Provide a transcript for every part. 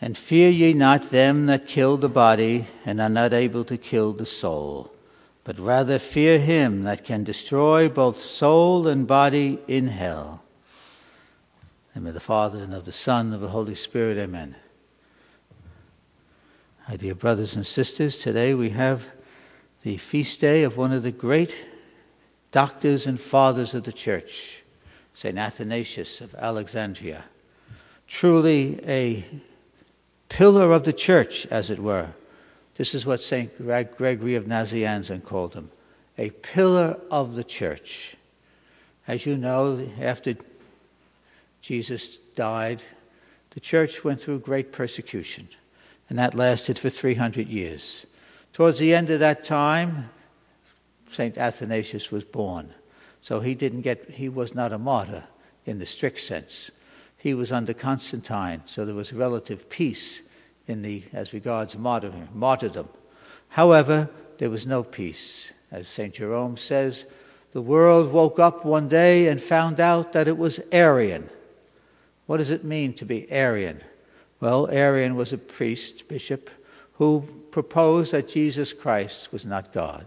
And fear ye not them that kill the body, and are not able to kill the soul, but rather fear him that can destroy both soul and body in hell. In the name of the Father, and of the Son, and of the Holy Spirit, amen. My dear brothers and sisters, today we have the feast day of one of the great doctors and fathers of the church, St. Athanasius of Alexandria. Truly a pillar of the church, as it were. This is what St. Gregory of Nazianzen called him, a pillar of the church. As you know, after Jesus died, the church went through great persecution, and that lasted for 300 years. Towards the end of that time, St. Athanasius was born. So he was not a martyr in the strict sense. He was under Constantine, so there was relative peace as regards martyrdom. However, there was no peace. As St. Jerome says, the world woke up one day and found out that it was Arian. What does it mean to be Arian? Well, Arian was a priest, bishop, who proposed that Jesus Christ was not God.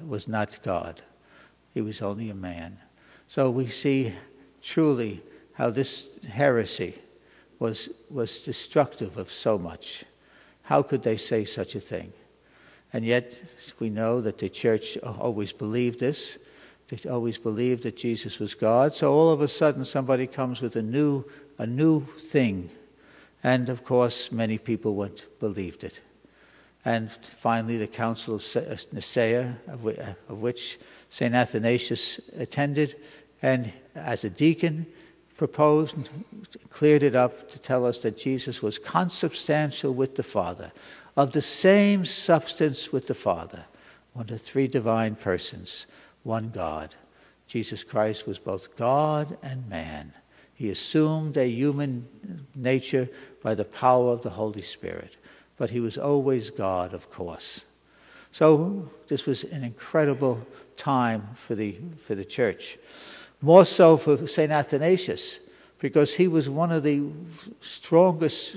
He was only a man. So we see truly how this heresy was destructive of so much. How could they say such a thing? And yet we know that the church always believed this. They always believed that Jesus was God. So all of a sudden somebody comes with a new thing. And of course many people believed it. And finally the Council of Nicaea, of which St. Athanasius attended, and as a deacon proposed, cleared it up to tell us that Jesus was consubstantial with the Father, of the same substance with the Father, one of three divine persons, one God. Jesus Christ was both God and man. He assumed a human nature by the power of the Holy Spirit, but he was always God, of course. So this was an incredible time for the church. More so for St. Athanasius, because he was one of the strongest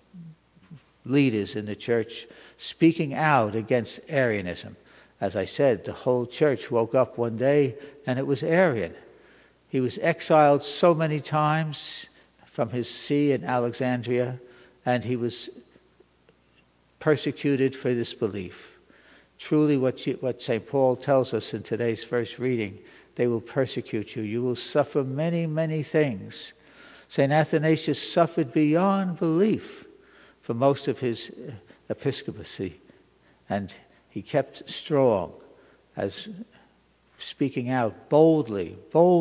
leaders in the church, speaking out against Arianism. As I said, the whole church woke up one day and it was Arian. He was exiled so many times from his see in Alexandria, and he was persecuted for this belief. Truly what St. Paul tells us in today's first reading, they will persecute you. You will suffer many, many things. St. Athanasius suffered beyond belief for most of his episcopacy, and he kept strong as speaking out boldly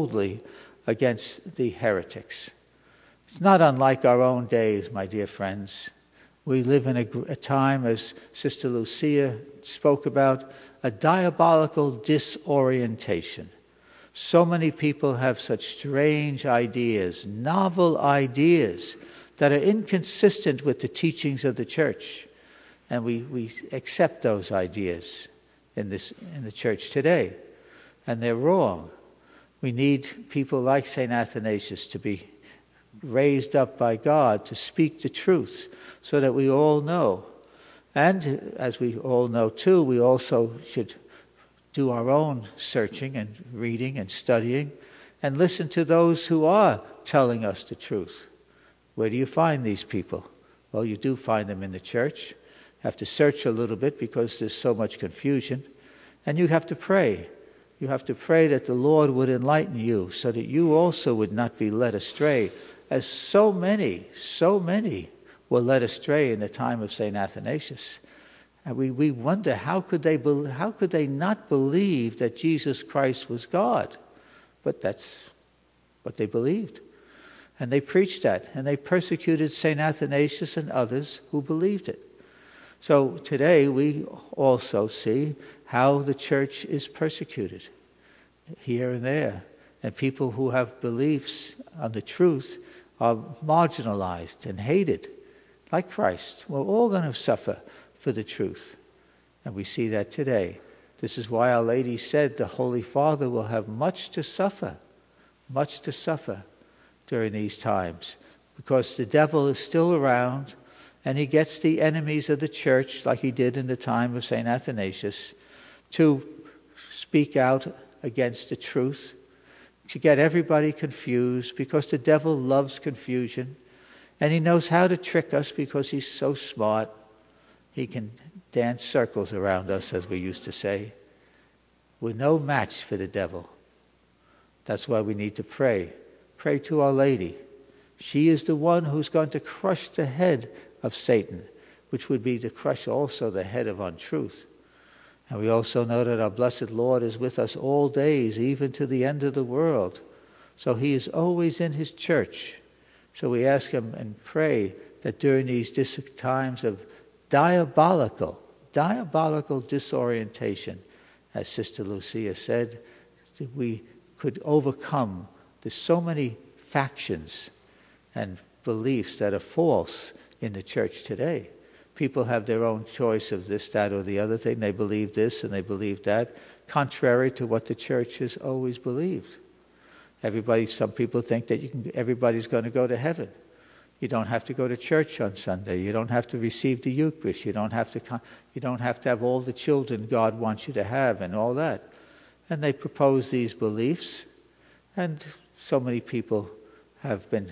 against the heretics. It's not unlike our own days, my dear friends. We live in a time, as Sister Lucia spoke about, a diabolical disorientation. So many people have such strange ideas, novel ideas, that are inconsistent with the teachings of the church. And we accept those ideas in the church today. And they're wrong. We need people like St. Athanasius to be raised up by God to speak the truth so that we all know. And as we all know too, we also should do our own searching and reading and studying and listen to those who are telling us the truth. Where do you find these people? Well, you do find them in the church. You have to search a little bit because there's so much confusion. And you have to pray. You have to pray that the Lord would enlighten you so that you also would not be led astray, as so many were led astray in the time of St. Athanasius. And we wonder, how could they not believe that Jesus Christ was God? But that's what they believed. And they preached that, and they persecuted St. Athanasius and others who believed it. So today we also see how the church is persecuted here and there. And people who have beliefs on the truth are marginalized and hated, like Christ. We're all going to suffer for the truth. And we see that today. This is why Our Lady said the Holy Father will have much to suffer during these times, because the devil is still around, And he gets the enemies of the church, like he did in the time of St. Athanasius, to speak out against the truth, to get everybody confused, because the devil loves confusion. And he knows how to trick us because he's so smart. He can dance circles around us, as we used to say. We're no match for the devil. That's why we need to pray. Pray to Our Lady. She is the one who's going to crush the head of Satan, which would be to crush also the head of untruth. And we also know that our blessed Lord is with us all days, even to the end of the world. So he is always in his church. So we ask him and pray that during these times of diabolical disorientation, as Sister Lucia said, that we could overcome. There's so many factions and beliefs that are false in the church today. People have their own choice of this, that, or the other thing. They believe this and they believe that, contrary to what the church has always believed. Some people think that everybody's going to go to heaven. You don't have to go to church on Sunday. You don't have to receive the Eucharist. You don't have to have all the children God wants you to have and all that. And they propose these beliefs, and so many people have been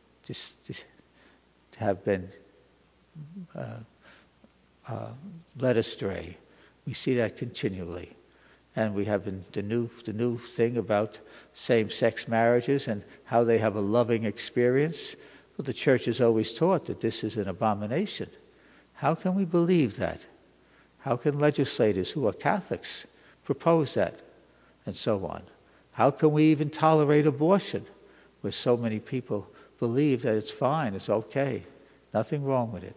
led astray. We see that continually. And we have the new thing about same-sex marriages and how they have a loving experience. Well, the church has always taught that this is an abomination. How can we believe that? How can legislators who are Catholics propose that? And so on. How can we even tolerate abortion, where so many people believe that it's fine, it's okay, nothing wrong with it?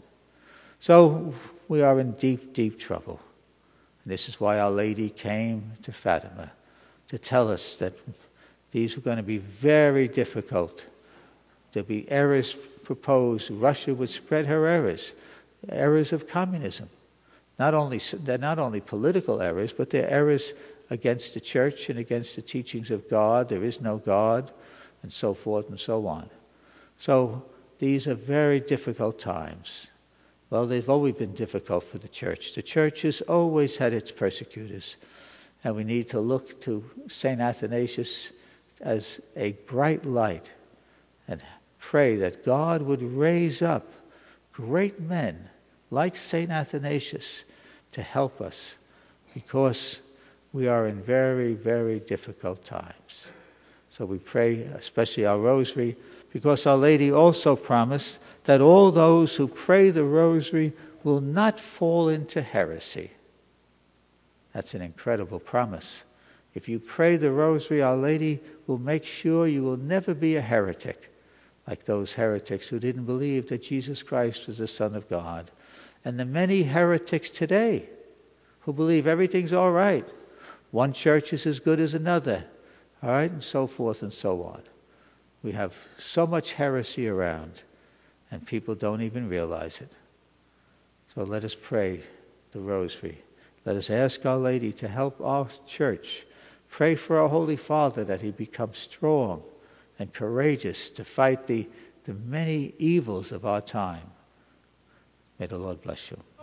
So we are in deep, deep trouble. And this is why Our Lady came to Fatima, to tell us that these were going to be very difficult. There'll be errors proposed. Russia would spread her errors of communism. They're not only political errors, but they're errors against the church and against the teachings of God. There is no God, and so forth and so on. So these are very difficult times. Well, they've always been difficult for the church. The church has always had its persecutors. And we need to look to St. Athanasius as a bright light and pray that God would raise up great men like St. Athanasius to help us, because we are in very, very difficult times. So we pray, especially our rosary, because Our Lady also promised that all those who pray the rosary will not fall into heresy. That's an incredible promise. If you pray the rosary, Our Lady will make sure you will never be a heretic, like those heretics who didn't believe that Jesus Christ was the Son of God. And the many heretics today who believe everything's all right. One church is as good as another, all right, and so forth and so on. We have so much heresy around, and people don't even realize it. So let us pray the rosary. Let us ask Our Lady to help our church. Pray for our Holy Father that he becomes strong and courageous to fight the many evils of our time. May the Lord bless you.